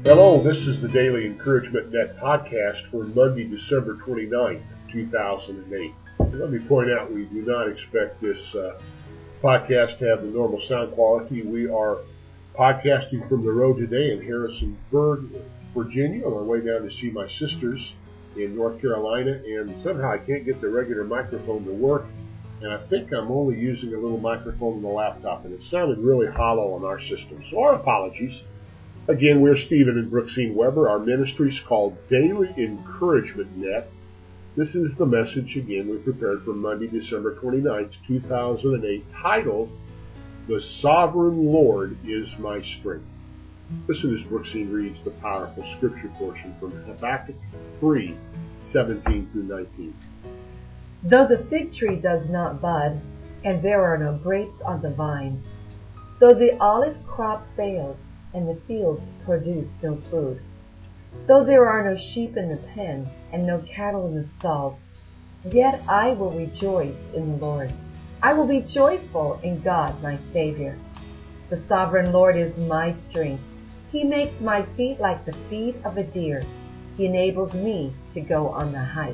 Hello, this is the Daily Encouragement Net podcast for Monday, December 29th, 2008. Let me point out we do not expect this podcast to have the normal sound quality. We are podcasting from the road today in Harrisonburg, Virginia, on our way down to see my sisters in North Carolina, and somehow I can't get the regular microphone to work, and I think I'm only using a little microphone on the laptop, and it sounded really hollow on our system, so our apologies. Again, we're Stephen and Brooksine Weber. Our ministry is called Daily Encouragement Net. This is the message, again, we prepared for Monday, December 29th, 2008, titled, The Sovereign Lord is My Strength. Listen as Brooksine reads the powerful scripture portion from Habakkuk 3, 17 through 19. Though the fig tree does not bud, and there are no grapes on the vine, though the olive crop fails, and the fields produce no food, though there are no sheep in the pen, and no cattle in the stalls, yet I will rejoice in the Lord. I will be joyful in God my Savior. The sovereign Lord is my strength. He makes my feet like the feet of a deer. He enables me to go on the heights.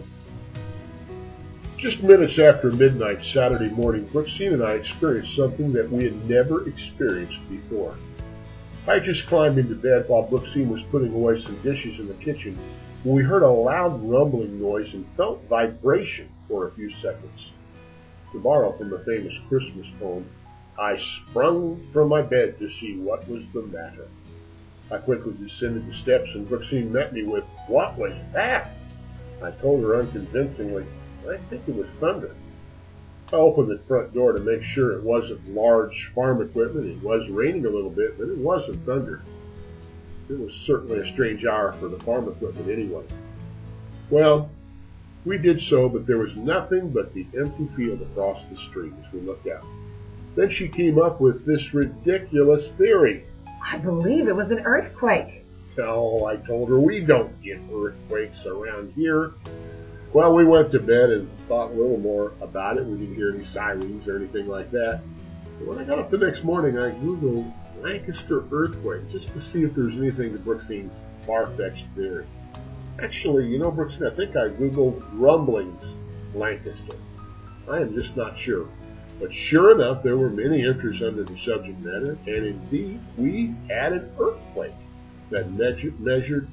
Just minutes after midnight Saturday morning, Brooksine and I experienced something that we had never experienced before. I just climbed into bed while Brooksine was putting away some dishes in the kitchen when we heard a loud rumbling noise and felt vibration for a few seconds. To borrow from a famous Christmas poem, I sprung from my bed to see what was the matter. I quickly descended the steps and Brooksine met me with, "What was that?" I told her unconvincingly, "I think it was thunder." I opened the front door to make sure it wasn't large farm equipment. It was raining a little bit, but it wasn't thunder. It was certainly a strange hour for the farm equipment anyway. Well, we did so, but there was nothing but the empty field across the street as we looked out. Then she came up with this ridiculous theory. I believe it was an earthquake. "No," I told her, "we don't get earthquakes around here." Well, we went to bed and thought a little more about it. We didn't hear any sirens or anything like that. But when I got up the next morning, I Googled Lancaster earthquake just to see if there was anything to Brooksine's far-fetched theory. Actually, Brooksine, I think I Googled rumblings Lancaster. I am just not sure. But sure enough, there were many entries under the subject matter, and indeed, we had an earthquake that measured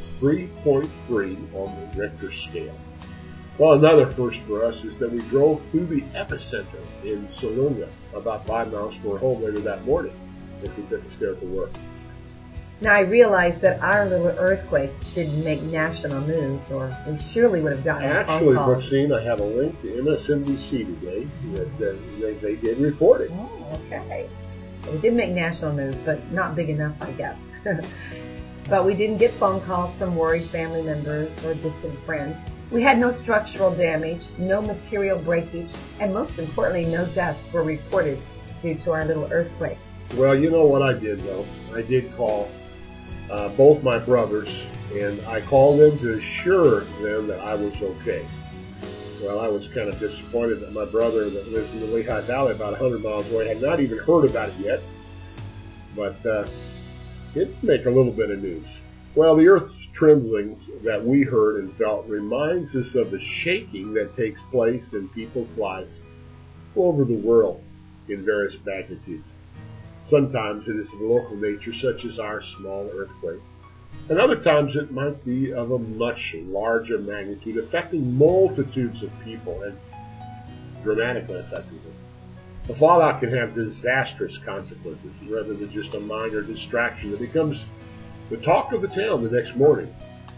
3.3 on the Richter scale. Well, another first for us is that we drove through the epicenter in Salunga, about 5 miles from our home later that morning, as we took a stare to work. Now I realize that our little earthquake didn't make national news, or we surely would have gotten a phone Actually, call. Brooksine, I have a link to MSNBC today that they did report it. Oh, okay. So we did make national news, but not big enough, I guess. But we didn't get phone calls from worried family members or distant friends. We had no structural damage, no material breakage, and most importantly, no deaths were reported due to our little earthquake. Well, you know what I did, though? I did call both my brothers, and I called them to assure them that I was okay. Well, I was kind of disappointed that my brother that lives in the Lehigh Valley about 100 miles away had not even heard about it yet, but it did make a little bit of news. Well, the earth's trembling that we heard and felt reminds us of the shaking that takes place in people's lives all over the world in various magnitudes. Sometimes it is of a local nature, such as our small earthquake, and other times it might be of a much larger magnitude, affecting multitudes of people and dramatically affecting them. The fallout can have disastrous consequences rather than just a minor distraction that becomes the talk of the town the next morning.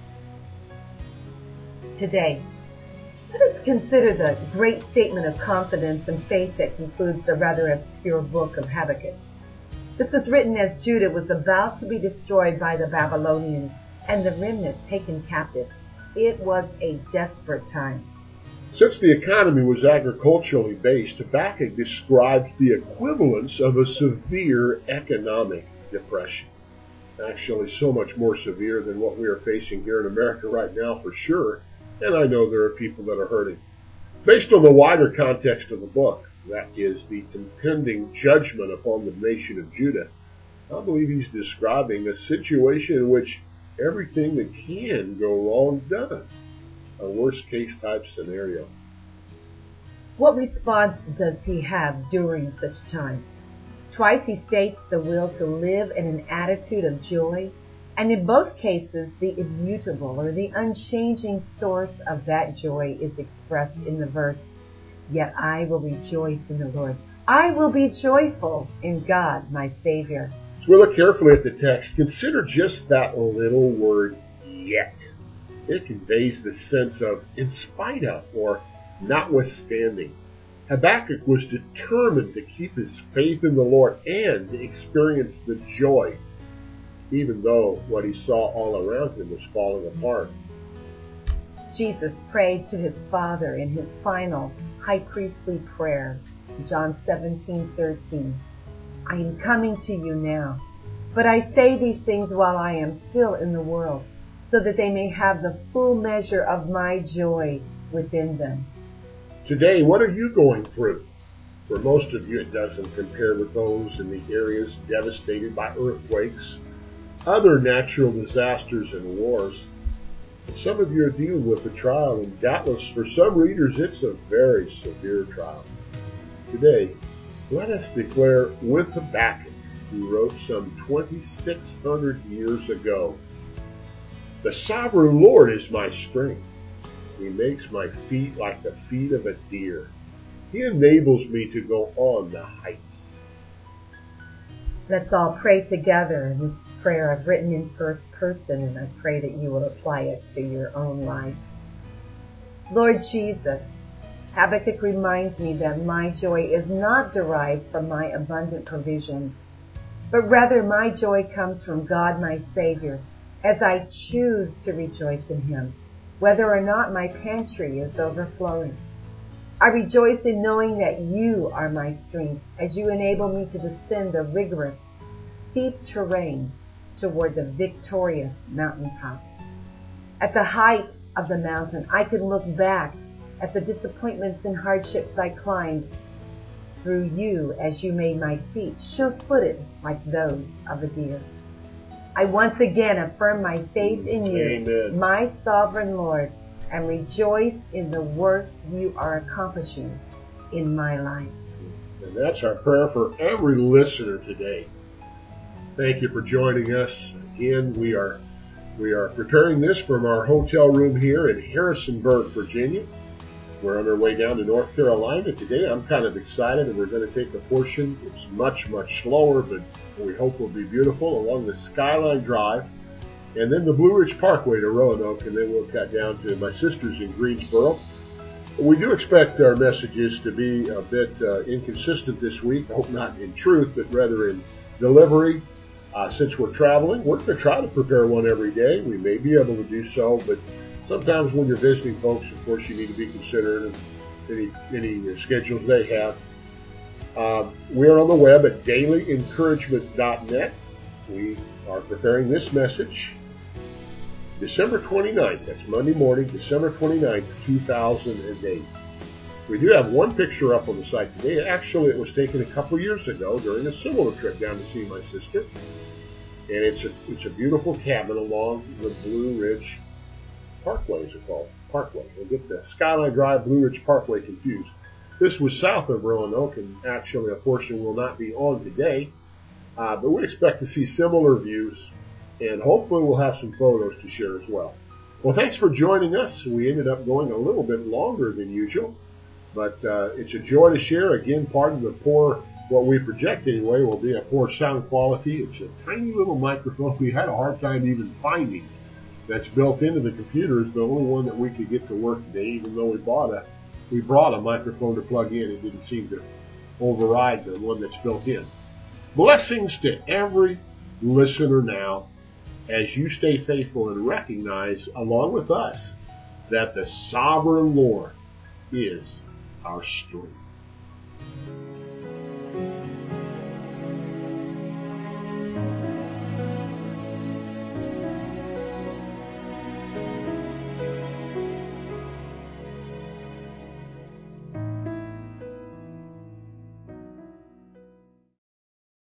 Today, let us consider the great statement of confidence and faith that concludes the rather obscure book of Habakkuk. This was written as Judah was about to be destroyed by the Babylonians and the remnant taken captive. It was a desperate time. Since the economy was agriculturally based, Habakkuk describes the equivalence of a severe economic depression. Actually, so much more severe than what we are facing here in America right now for sure, and I know there are people that are hurting. Based on the wider context of the book, that is, the impending judgment upon the nation of Judah, I believe he's describing a situation in which everything that can go wrong does. A worst case type scenario. What response does he have during such times? Twice he states the will to live in an attitude of joy, and in both cases the immutable or the unchanging source of that joy is expressed in the verse, "Yet I will rejoice in the Lord. I will be joyful in God my Savior." As we look carefully at the text, consider just that little word, yet. It conveys the sense of in spite of or notwithstanding. Habakkuk was determined to keep his faith in the Lord and to experience the joy, even though what he saw all around him was falling apart. Jesus prayed to his Father in his final high priestly prayer, John 17:13. "I am coming to you now, but I say these things while I am still in the world, so that they may have the full measure of my joy within them." Today, what are you going through? For most of you, it doesn't compare with those in the areas devastated by earthquakes, other natural disasters, and wars. But some of you are dealing with a trial, and doubtless for some readers, it's a very severe trial. Today, let us declare with Habakkuk, who wrote some 2,600 years ago, "The sovereign Lord is my strength. He makes my feet like the feet of a deer. He enables me to go on the heights." Let's all pray together. This prayer I've written in first person, and I pray that you will apply it to your own life. Lord Jesus, Habakkuk reminds me that my joy is not derived from my abundant provisions, but rather my joy comes from God my Savior, as I choose to rejoice in Him, whether or not my pantry is overflowing. I rejoice in knowing that you are my strength as you enable me to descend the rigorous, steep terrain toward the victorious mountaintop. At the height of the mountain, I can look back at the disappointments and hardships I climbed through you as you made my feet sure-footed like those of a deer. I once again affirm my faith in you, Amen. my sovereign Lord, and rejoice in the work you are accomplishing in my life. And that's our prayer for every listener today. Thank you for joining us. Again, we are preparing this from our hotel room here in Harrisonburg, Virginia. We're on our way down to North Carolina today. I'm kind of excited, and we're going to take a portion. It's much, much slower, but we hope will be beautiful, along the Skyline Drive, and then the Blue Ridge Parkway to Roanoke, and then we'll cut down to my sister's in Greensboro. We do expect our messages to be a bit inconsistent this week. I hope not in truth, but rather in delivery. Since we're traveling, we're going to try to prepare one every day. We may be able to do so, but sometimes when you're visiting folks, of course, you need to be considerate of any schedules they have. We are on the web at dailyencouragement.net. We are preparing this message December 29th. That's Monday morning, December 29th, 2008. We do have one picture up on the site today. Actually, it was taken a couple years ago during a similar trip down to see my sister. And it's a beautiful cabin along the Blue Ridge Parkway, is it called? Parkway. We'll get the Skyline Drive Blue Ridge Parkway confused. This was south of Roanoke, and actually a portion will not be on today. But we expect to see similar views, and hopefully we'll have some photos to share as well. Well, thanks for joining us. We ended up going a little bit longer than usual, but it's a joy to share. Again, pardon the poor, what we project anyway, will be a poor sound quality. It's a tiny little microphone we had a hard time even finding that's built into the computer. Is the only one that we could get to work today, even though we brought a microphone to plug in. It didn't seem to override the one that's built in. Blessings to every listener now as you stay faithful and recognize, along with us, that the sovereign Lord is our strength.